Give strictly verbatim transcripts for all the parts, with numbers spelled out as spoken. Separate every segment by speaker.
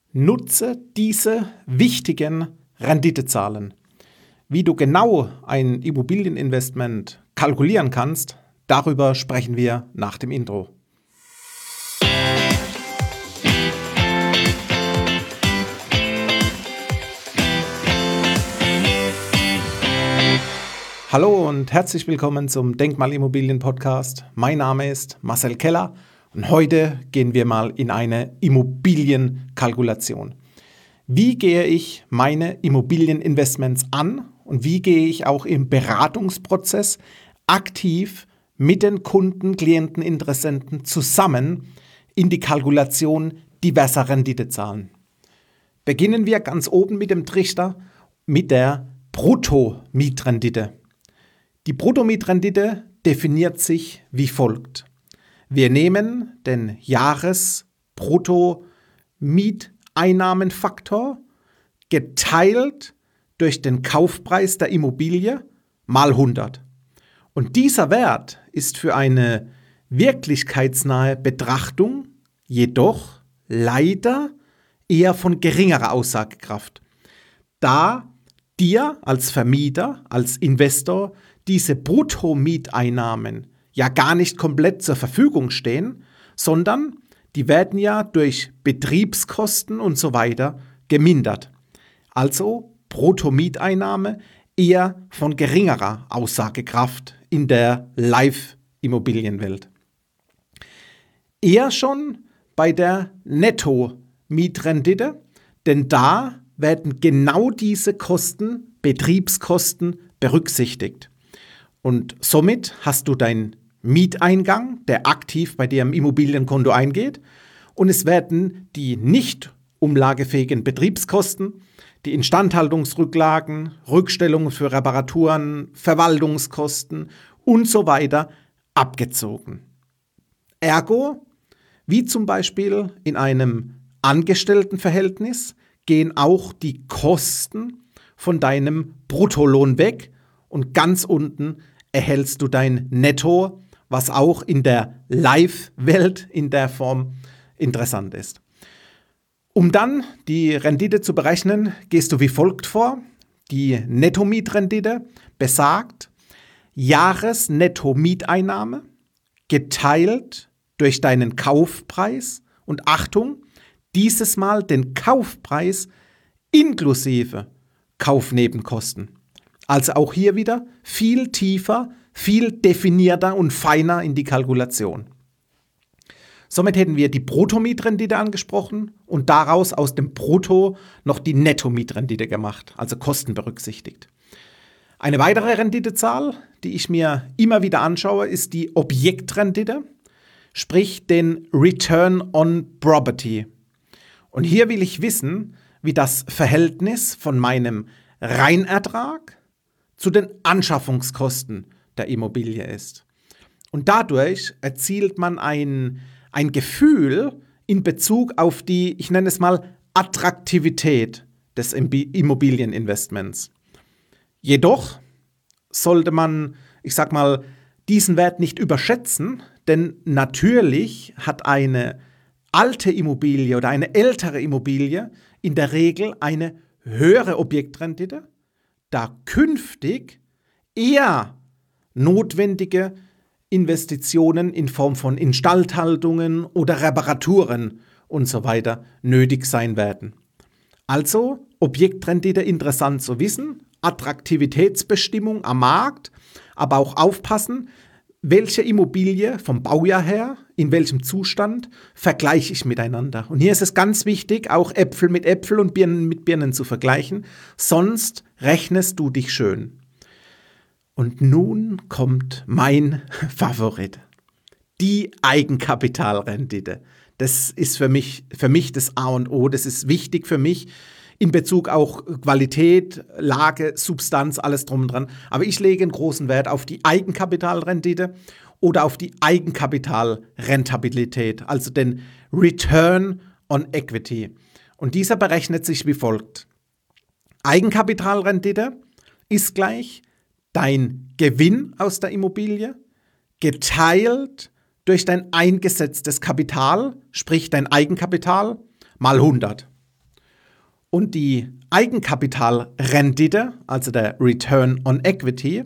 Speaker 1: Nutze diese wichtigen Renditezahlen. Wie du genau ein Immobilieninvestment kalkulieren kannst, darüber sprechen wir nach dem Intro. Hallo und herzlich willkommen zum Denkmalimmobilien-Podcast. Mein Name ist Marcel Keller und heute gehen wir mal in eine Immobilienkalkulation. Wie gehe ich meine Immobilieninvestments an und wie gehe ich auch im Beratungsprozess aktiv mit den Kunden, Klienten, Interessenten zusammen in die Kalkulation diverser Renditezahlen. Beginnen wir ganz oben mit dem Trichter mit der Bruttomietrendite. Die Bruttomietrendite definiert sich wie folgt. Wir nehmen den Jahresbruttomieteinnahmenfaktor geteilt durch den Kaufpreis der Immobilie mal hundert. Und dieser Wert ist für eine wirklichkeitsnahe Betrachtung jedoch leider eher von geringerer Aussagekraft, da dir als Vermieter, als Investor diese Bruttomieteinnahmen ja gar nicht komplett zur Verfügung stehen, sondern die werden ja durch Betriebskosten und so weiter gemindert. Also Bruttomieteinnahme eher von geringerer Aussagekraft in der Live-Immobilienwelt. Eher schon bei der Netto-Mietrendite, denn da werden genau diese Kosten, Betriebskosten, berücksichtigt. Und somit hast du deinen Mieteingang, der aktiv bei dir im Immobilienkonto eingeht, und es werden die nicht umlagefähigen Betriebskosten, die Instandhaltungsrücklagen, Rückstellungen für Reparaturen, Verwaltungskosten und so weiter abgezogen. Ergo, wie zum Beispiel in einem Angestelltenverhältnis, gehen auch die Kosten von deinem Bruttolohn weg und ganz unten erhältst du dein Netto, was auch in der Live-Welt in der Form interessant ist. Um dann die Rendite zu berechnen, gehst du wie folgt vor. Die Nettomietrendite besagt Jahresnettomieteinnahme geteilt durch deinen Kaufpreis und Achtung, dieses Mal den Kaufpreis inklusive Kaufnebenkosten. Also auch hier wieder viel tiefer, viel definierter und feiner in die Kalkulation. Somit hätten wir die Bruttomietrendite angesprochen und daraus aus dem Brutto noch die Nettomietrendite gemacht, also Kosten berücksichtigt. Eine weitere Renditezahl, die ich mir immer wieder anschaue, ist die Objektrendite, sprich den Return on Property. Und hier will ich wissen, wie das Verhältnis von meinem Reinertrag zu den Anschaffungskosten der Immobilie ist. Und dadurch erzielt man ein, ein Gefühl in Bezug auf die, ich nenne es mal, Attraktivität des Immobilieninvestments. Jedoch sollte man, ich sag mal, diesen Wert nicht überschätzen, denn natürlich hat eine alte Immobilie oder eine ältere Immobilie in der Regel eine höhere Objektrendite, da künftig eher notwendige Investitionen in Form von Instandhaltungen oder Reparaturen und so weiter nötig sein werden. Also Objektrendite interessant zu wissen, Attraktivitätsbestimmung am Markt, aber auch aufpassen, welche Immobilie vom Baujahr her, in welchem Zustand, vergleiche ich miteinander. Und hier ist es ganz wichtig, auch Äpfel mit Äpfel und Birnen mit Birnen zu vergleichen, sonst rechnest du dich schön. Und nun kommt mein Favorit, die Eigenkapitalrendite. Das ist für mich, für mich das A und O, das ist wichtig für mich, in Bezug auch Qualität, Lage, Substanz, alles drum und dran. Aber ich lege einen großen Wert auf die Eigenkapitalrendite oder auf die Eigenkapitalrentabilität, also den Return on Equity. Und dieser berechnet sich wie folgt. Eigenkapitalrendite ist gleich dein Gewinn aus der Immobilie geteilt durch dein eingesetztes Kapital, sprich dein Eigenkapital, mal hundert. Und die Eigenkapitalrendite, also der Return on Equity,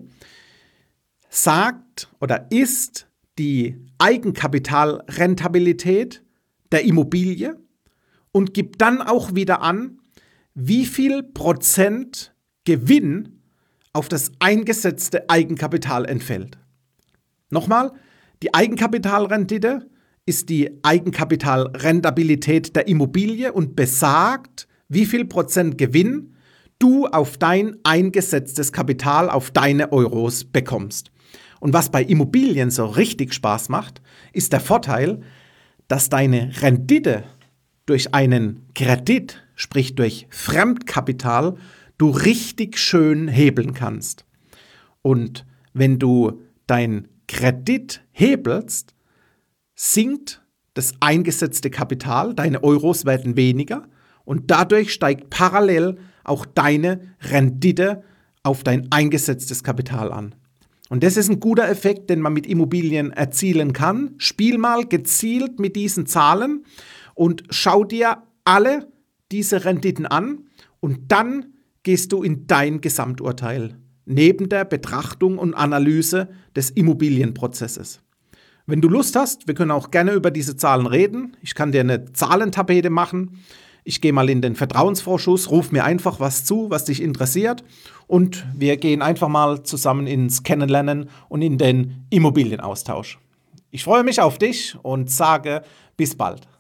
Speaker 1: sagt oder ist die Eigenkapitalrentabilität der Immobilie und gibt dann auch wieder an, wie viel Prozent Gewinn auf das eingesetzte Eigenkapital entfällt. Nochmal, die Eigenkapitalrendite ist die Eigenkapitalrentabilität der Immobilie und besagt, wie viel Prozent Gewinn du auf dein eingesetztes Kapital, auf deine Euros bekommst. Und was bei Immobilien so richtig Spaß macht, ist der Vorteil, dass deine Rendite durch einen Kredit, sprich durch Fremdkapital, du richtig schön hebeln kannst. Und wenn du dein Kredit hebelst, sinkt das eingesetzte Kapital, deine Euros werden weniger und dadurch steigt parallel auch deine Rendite auf dein eingesetztes Kapital an. Und das ist ein guter Effekt, den man mit Immobilien erzielen kann. Spiel mal gezielt mit diesen Zahlen und schau dir alle diese Renditen an und dann gehst du in dein Gesamturteil, neben der Betrachtung und Analyse des Immobilienprozesses. Wenn du Lust hast, wir können auch gerne über diese Zahlen reden. Ich kann dir eine Zahlentapete machen. Ich gehe mal in den Vertrauensvorschuss, ruf mir einfach was zu, was dich interessiert und wir gehen einfach mal zusammen ins Kennenlernen und in den Immobilienaustausch. Ich freue mich auf dich und sage bis bald.